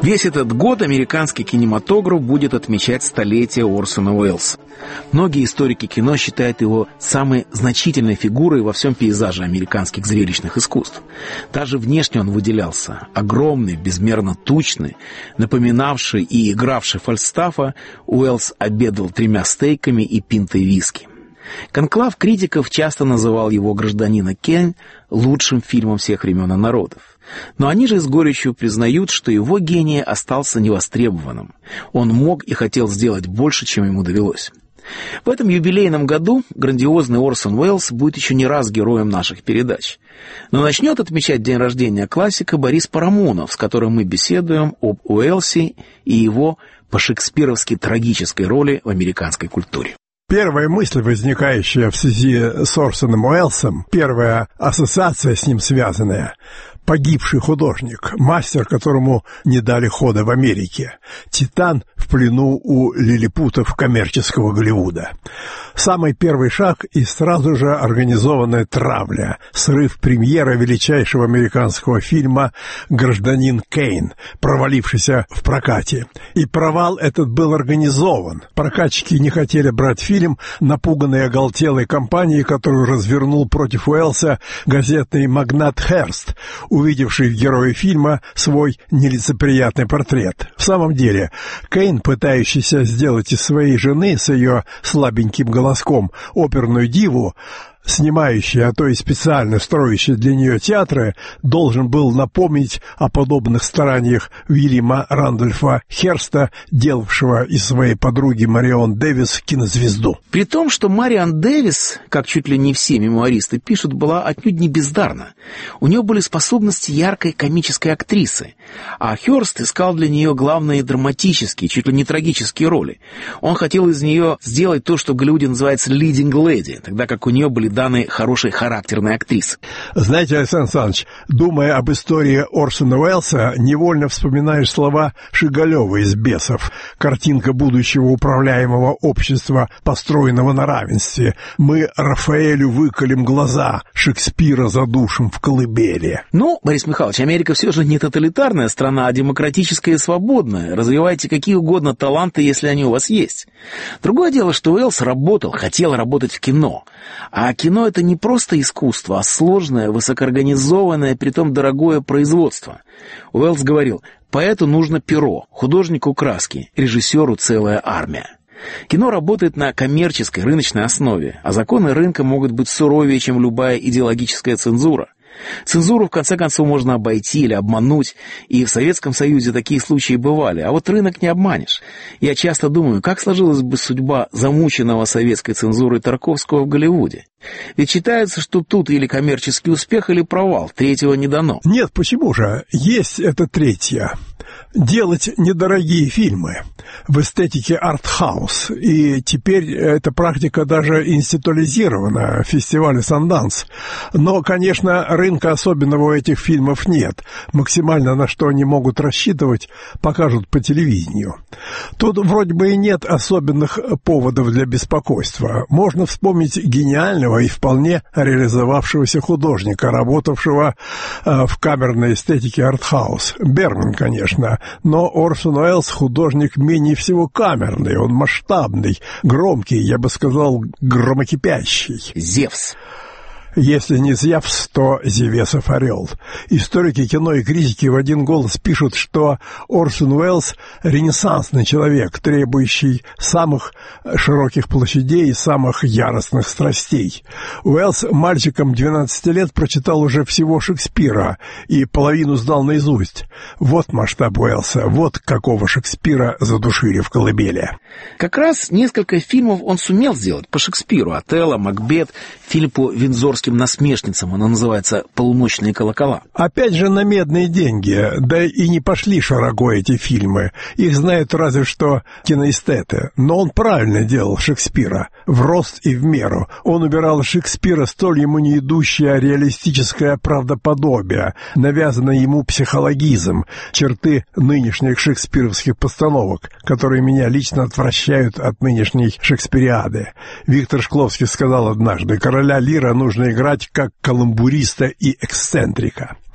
Весь этот год американский кинематограф будет отмечать столетие Орсона Уэллса. Многие историки кино считают его самой значительной фигурой во всем пейзаже американских зрелищных искусств. Даже внешне он выделялся. Огромный, безмерно тучный, напоминавший и игравший Фальстафа, Уэллс обедал 3 стейками и пинтой виски. Конклав критиков часто называл его «Гражданина Кейн» лучшим фильмом всех времен и народов. Но они же с горечью признают, что его гений остался невостребованным. Он мог и хотел сделать больше, чем ему довелось. В этом юбилейном году грандиозный Орсон Уэллс будет еще не раз героем наших передач. Но начнет отмечать день рождения классика Борис Парамонов, с которым мы беседуем об Уэллсе и его по-шекспировски трагической роли в американской культуре. Первая мысль, возникающая в связи с Орсоном Уэллсом, первая ассоциация с ним связанная — погибший художник, мастер, которому не дали хода в Америке, титан в плену у лилипутов коммерческого Голливуда. Самый первый шаг и сразу же организованная травля, срыв премьеры величайшего американского фильма «Гражданин Кейн», провалившийся в прокате. И провал этот был организован. Прокатчики не хотели брать фильм, напуганные оголтелой компанией, которую развернул против Уэллса газетный магнат Херст, увидевший в герое фильма свой нелицеприятный портрет. В самом деле, Кейн, пытающийся сделать из своей жены с ее слабеньким голоском оперную диву, снимающий, а то и специально строящий для нее театры, должен был напомнить о подобных стараниях Уильяма Рандольфа Херста, делавшего из своей подруги Марион Дэвис кинозвезду. При том, что Марион Дэвис, как чуть ли не все мемуаристы пишут, была отнюдь не бездарна. У нее были способности яркой комической актрисы, а Херст искал для нее главные драматические, чуть ли не трагические роли. Он хотел из нее сделать то, что в Голливуде называется «leading lady», тогда как у нее были данные хорошей характерной актрисы. Знаете, Александр Александрович, думая об истории Орсона Уэллса, невольно вспоминаешь слова Шигалева из «Бесов». Картинка будущего управляемого общества, построенного на равенстве. Мы Рафаэлю выколем глаза, Шекспира задушим в колыбели. Ну, Борис Михайлович, Америка все же не тоталитарная страна, а демократическая и свободная. Развивайте какие угодно таланты, если они у вас есть. Другое дело, что Уэллс хотел работать в кино. А кино — это не просто искусство, а сложное, высокоорганизованное, притом дорогое производство. Уэллс говорил: поэту нужно перо, художнику краски, режиссеру целая армия. Кино работает на коммерческой, рыночной основе, а законы рынка могут быть суровее, чем любая идеологическая цензура. Цензуру, в конце концов, можно обойти или обмануть, и в Советском Союзе такие случаи бывали, а вот рынок не обманешь. Я часто думаю, как сложилась бы судьба замученного советской цензурой Тарковского в Голливуде. Ведь считается, что тут или коммерческий успех, или провал, третьего не дано. Нет, почему же? Есть это третье. Делать недорогие фильмы в эстетике артхаус. И теперь эта практика даже институализирована в фестивале Санданс. Но, конечно, рынка особенного у этих фильмов нет. Максимально на что они могут рассчитывать, покажут по телевидению. Тут вроде бы и нет особенных поводов для беспокойства. Можно вспомнить гениального и вполне реализовавшегося художника, работавшего в камерной эстетике артхаус. Бергман, конечно. Но Орсон Уэллс художник менее всего камерный, он масштабный, громкий, я бы сказал, громокипящий. Зевс. Если не Зевс, то Зевесов орел. Историки кино и критики в один голос пишут, что Орсон Уэллс — ренессансный человек, требующий самых широких площадей и самых яростных страстей. Уэллс мальчиком 12 лет прочитал уже всего Шекспира и половину знал наизусть. Вот масштаб Уэллса, вот какого Шекспира задушили в колыбели. Как раз несколько фильмов он сумел сделать по Шекспиру: «Отелло», «Макбет», фильм по виндзорским насмешницам, она называется «Полуночные колокола». Опять же на медные деньги, да и не пошли широко эти фильмы. Их знают разве что киноэстеты. Но он правильно делал Шекспира, в рост и в меру. Он убирал Шекспира столь ему не идущее реалистическое правдоподобие, навязанный ему психологизм, черты нынешних шекспировских постановок, которые меня лично отвращают от нынешней шекспириады. Виктор Шкловский сказал однажды: короля Лира нужно играть как каламбуриста и эксцентрика.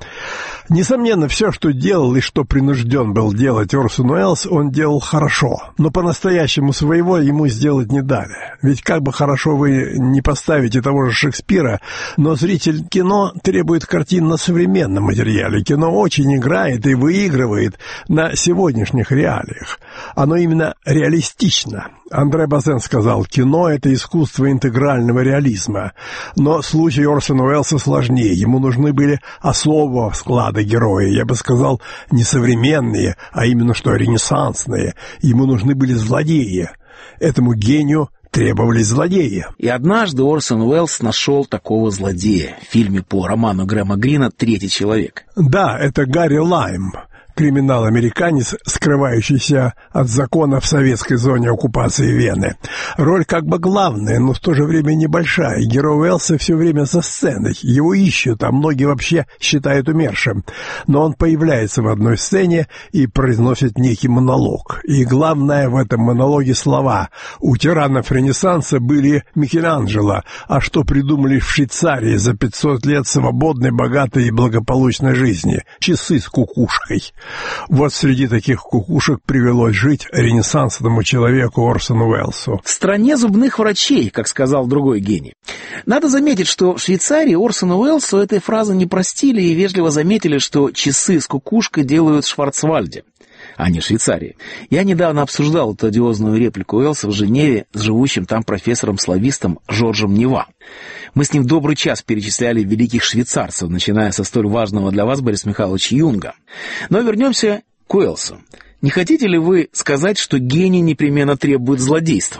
Несомненно, все, что делал и что принужден был делать Орсон Уэллс, он делал хорошо. Но по-настоящему своего ему сделать не дали. Ведь как бы хорошо вы не поставите того же Шекспира, но зритель кино требует картин на современном материале. Кино очень играет и выигрывает на сегодняшних реалиях. Оно именно реалистично. Андре Базен сказал, кино — это искусство интегрального реализма. Но случай Орсона Уэллса сложнее. Ему нужны были особого склада герои, я бы сказал, не современные, а именно что ренессансные. Ему нужны были злодеи. Этому гению требовались злодеи. И однажды Орсон Уэллс нашел такого злодея в фильме по роману Грэма Грина «Третий человек». Да, это Гарри Лайм, криминал-американец, скрывающийся от закона в советской зоне оккупации Вены. Роль как бы главная, но в то же время небольшая. Герой Уэллса все время за сценой. Его ищут, а многие вообще считают умершим. Но он появляется в одной сцене и произносит некий монолог. И главное в этом монологе слова. У тиранов Ренессанса были Микеланджело, а что придумали в Швейцарии за 500 лет свободной, богатой и благополучной жизни? Часы с кукушкой. Вот среди таких кукушек привелось жить ренессансному человеку Орсону Уэллсу. В стране зубных врачей, как сказал другой гений. Надо заметить, что в Швейцарии Орсону Уэллсу этой фразы не простили и вежливо заметили, что часы с кукушкой делают в Шварцвальде, а не в Швейцарии. Я недавно обсуждал эту одиозную реплику Уэллса в Женеве с живущим там профессором-славистом Жоржем Нева. Мы с ним добрый час перечисляли великих швейцарцев, начиная со столь важного для вас, Борис Михайлович, Юнга. Но вернемся к Уэллсу. Не хотите ли вы сказать, что гений непременно требует злодейства?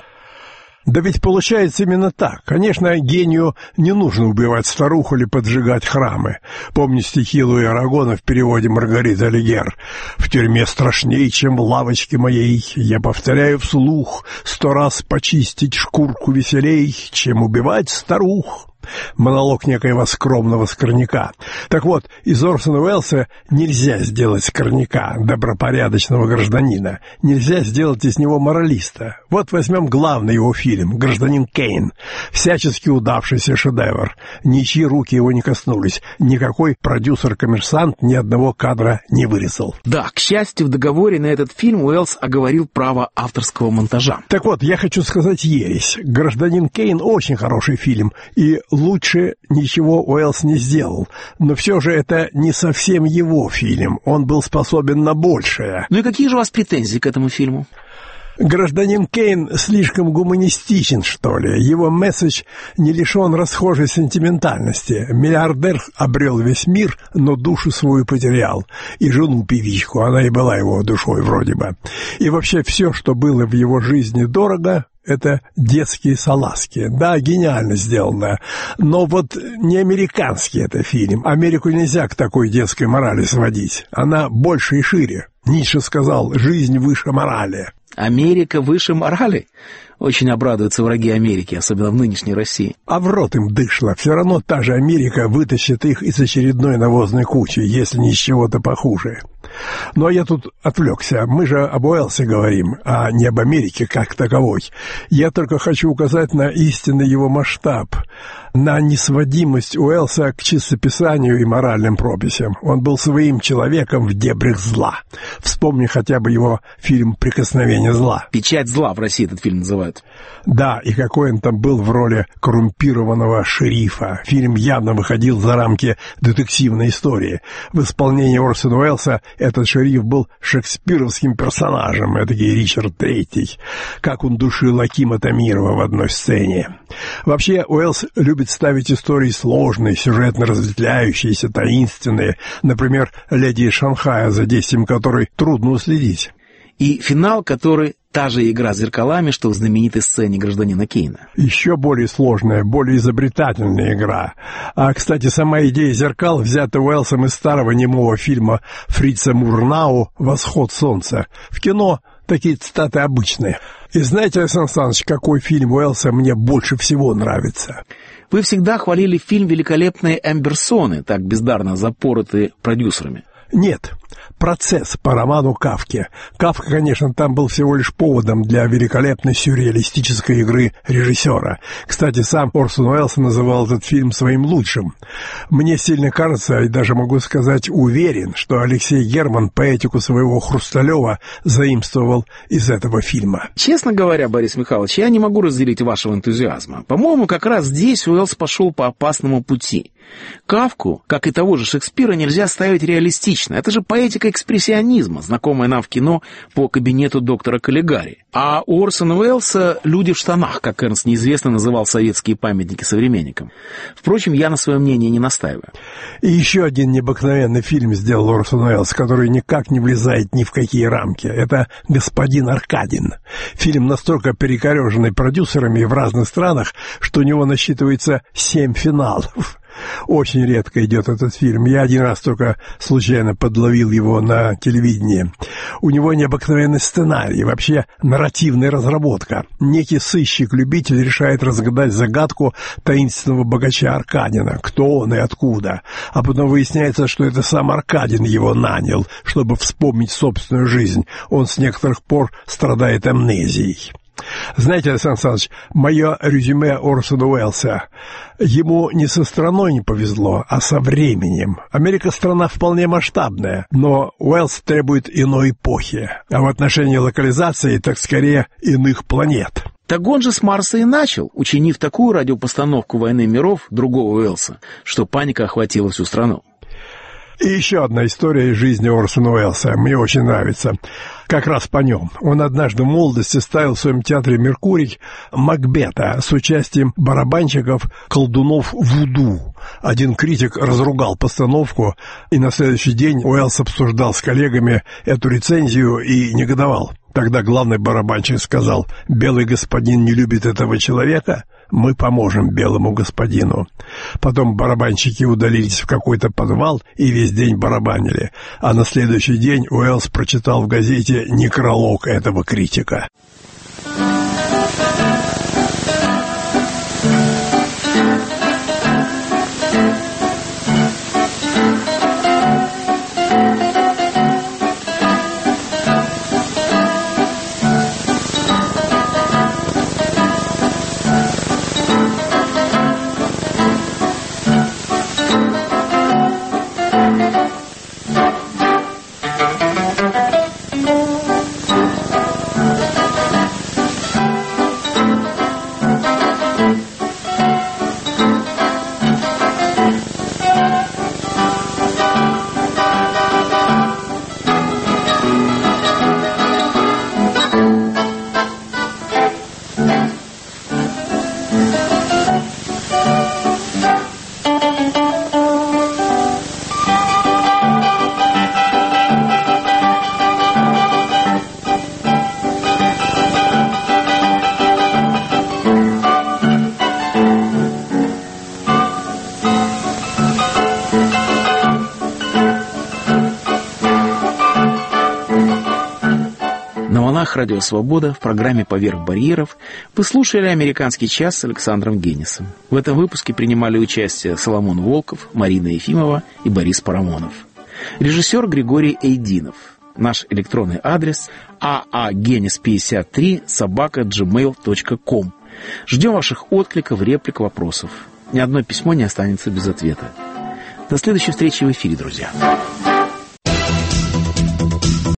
Да ведь получается именно так. Конечно, гению не нужно убивать старух или поджигать храмы. Помню стихи Луи Арагона в переводе Маргариты Алигер. «В тюрьме страшней, чем в лавочке моей. Я повторяю вслух, 100 раз почистить шкурку веселей, чем убивать старух». Монолог некоего скромного скорняка. Так вот, из Орсона Уэллса нельзя сделать скорняка, добропорядочного гражданина. Нельзя сделать из него моралиста. Вот возьмем главный его фильм «Гражданин Кейн». Всячески удавшийся шедевр. Ничьи руки его не коснулись. Никакой продюсер-коммерсант ни одного кадра не вырезал. Да, к счастью, в договоре на этот фильм Уэллс оговорил право авторского монтажа. Так вот, я хочу сказать ересь. «Гражданин Кейн» очень хороший фильм, и лучше ничего Уэллс не сделал. Но все же это не совсем его фильм. Он был способен на большее. Ну и какие же у вас претензии к этому фильму? «Гражданин Кейн» слишком гуманистичен, что ли. Его месседж не лишен расхожей сентиментальности. Миллиардер обрел весь мир, но душу свою потерял. И жену-певичку, она и была его душой вроде бы. И вообще все, что было в его жизни дорого, это детские салазки. Да, гениально сделано. Но вот не американский это фильм. Америку нельзя к такой детской морали сводить. Она больше и шире. Ницше сказал: «Жизнь выше морали». Америка выше морали? Очень обрадуются враги Америки, особенно в нынешней России. А в рот им дышло. Все равно та же Америка вытащит их из очередной навозной кучи, если не из чего-то похуже. Но я тут отвлекся. Мы же об Уэллсе говорим, а не об Америке как таковой. Я только хочу указать на истинный его масштаб, на несводимость Уэллса к чистописанию и моральным прописям. Он был своим человеком в дебрях зла. Вспомни хотя бы его фильм «Прикосновение зла». «Печать зла» в России этот фильм называют. Да, и какой он там был в роли коррумпированного шерифа. Фильм явно выходил за рамки детективной истории. В исполнении Орсона Уэллса этот шериф был шекспировским персонажем, эдакий Ричард III. Как он душил Акима Тамирова в одной сцене. Вообще, Уэллс любит ставить истории сложные, сюжетно разветвляющиеся, таинственные. Например, «Леди из Шанхая», за действием которой трудно уследить. И финал, который та же игра с зеркалами, что в знаменитой сцене «Гражданина Кейна». Еще более сложная, более изобретательная игра. А, кстати, сама идея зеркал взята Уэллсом из старого немого фильма Фрица Мурнау «Восход солнца». В кино такие цитаты обычные. И знаете, Александр Александрович, какой фильм Уэллса мне больше всего нравится? Вы всегда хвалили фильм «Великолепные Эмберсоны», так бездарно запороты продюсерами. Нет. Процесс по роману Кафки. Кафка, конечно, там был всего лишь поводом для великолепной сюрреалистической игры режиссера. Кстати, сам Орсон Уэллс называл этот фильм своим лучшим. Мне сильно кажется, и даже могу сказать уверен, что Алексей Герман поэтику своего Хрусталева заимствовал из этого фильма. Честно говоря, Борис Михайлович, я не могу разделить вашего энтузиазма. По-моему, как раз здесь Уэллс пошел по опасному пути. Кафку, как и того же Шекспира, нельзя ставить реалистично. Это же поэтика экспрессионизма, знакомая нам в кино по кабинету доктора Каллигари. А у Орсона Уэллса «Люди в штанах», как Эрнст неизвестно называл советские памятники современникам. Впрочем, я на свое мнение не настаиваю. И еще один необыкновенный фильм сделал Орсон Уэллс, который никак не влезает ни в какие рамки. Это «Господин Аркадин». Фильм настолько перекореженный продюсерами в разных странах, что у него насчитывается 7 финалов. Очень редко идет этот фильм. Я один раз только случайно подловил его на телевидении. У него необыкновенный сценарий, вообще нарративная разработка. Некий сыщик-любитель решает разгадать загадку таинственного богача Аркадина. Кто он и откуда. А потом выясняется, что это сам Аркадин его нанял, чтобы вспомнить собственную жизнь. Он с некоторых пор страдает амнезией. Знаете, Александр Александрович, мое резюме Орсона Уэллса. Ему не со страной не повезло, а со временем. Америка страна вполне масштабная, но Уэллс требует иной эпохи. А в отношении локализации, так скорее, иных планет. Так он же с Марса и начал, учинив такую радиопостановку «Войны миров» другого Уэллса, что паника охватила всю страну. И еще одна история из жизни Орсона Уэллса. Мне очень нравится. Как раз по нем. Он однажды в молодости ставил в своем театре «Меркурий» Макбета с участием барабанщиков колдунов вуду. Один критик разругал постановку, и на следующий день Уэллс обсуждал с коллегами эту рецензию и негодовал. Тогда главный барабанщик сказал: «Белый господин не любит этого человека, мы поможем белому господину». Потом барабанщики удалились в какой-то подвал и весь день барабанили. А на следующий день Уэллс прочитал в газете некролог этого критика. Радио «Свобода» в программе «Поверх барьеров» вы слушали «Американский час» с Александром Генисом. В этом выпуске принимали участие Соломон Волков, Марина Ефимова и Борис Парамонов. Режиссер Григорий Эйдинов. Наш электронный адрес aagenis53@gmail.com. Ждем ваших откликов, реплик, вопросов. Ни одно письмо не останется без ответа. До следующей встречи в эфире, друзья.